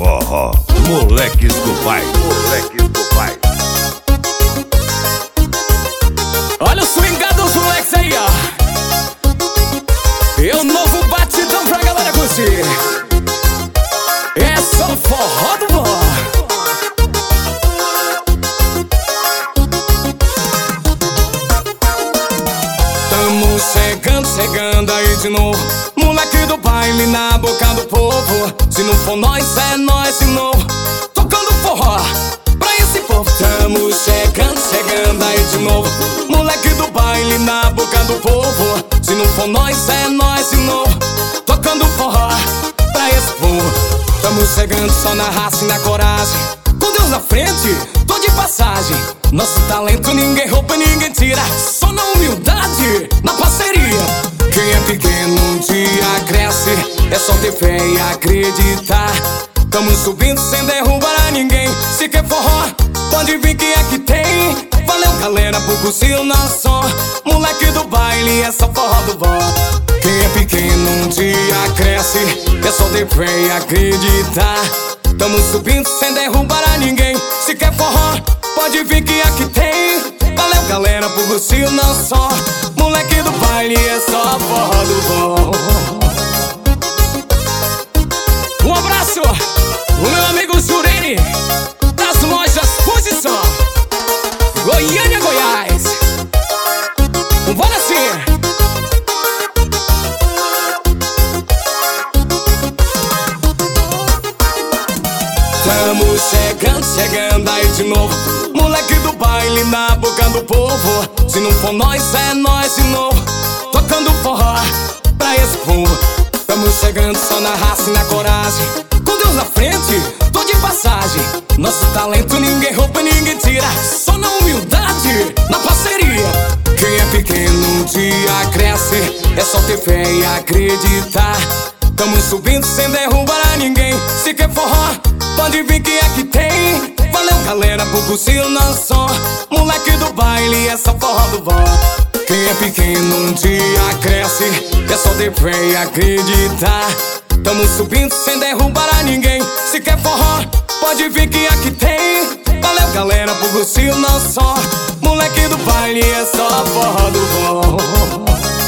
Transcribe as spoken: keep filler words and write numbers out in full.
forró, moleques do baile, moleques do baile. Olha o swingado dos moleques aí, ó. E o novo batidão pra galera curtir. É só forró do bom. Tamo chegando, chegando aí de novo. Moleque do baile na boca do povo. Se não for nós, é nós de novo. Tocando forró pra esse povo. Tamo chegando, chegando aí de novo. Moleque do baile na boca do povo. Se não for nós, é nós de novo. Tocando forró pra esse povo. Tamo chegando só na raça e na coragem. Com Deus na frente, tô de passagem. Nosso talento ninguém rouba, ninguém tira. Só na humildade, na parceria. Quem é pequeno um dia cresce. É só ter fé e acreditar. Tamo subindo sem derrubar a ninguém. Se quer forró, pode vir que aqui tem. Valeu galera por curtir o nosso som. Moleque do baile, é só forró do bom. Quem é pequeno um dia cresce. É só ter fé e acreditar. Tamo subindo sem derrubar a ninguém. Se quer forró, pode vir que aqui tem. Valeu galera por curtir o nosso som. Moleque do baile, é só forró do bom. Um abraço, o meu amigo Zurene, das lojas Posição, Goiânia, Goiás. Bora assim. Tamo chegando, chegando aí de novo. Moleque do baile na boca do povo. Se não for nós, é nós de novo. Tocando forró pra esse povo. Tamo chegando só na raça e na coragem. Com Deus na frente, tô de passagem. Nosso talento ninguém rouba, ninguém tira. Só na humildade, na parceria. Quem é pequeno um dia cresce. É só ter fé e acreditar. Tamo subindo sem derrubar a ninguém. Se quer forró, pode vir que aqui tem. Valeu galera por curtir o nosso som. Moleque do baile, é só forró do bom. Quem é pequeno um dia cresce. É só ter fé e acreditar. Tamo subindo sem derrubar a ninguém. Se quer forró, pode vir que aqui tem. Valeu galera por curtir o nosso som. Moleque do baile, é só forró do bom.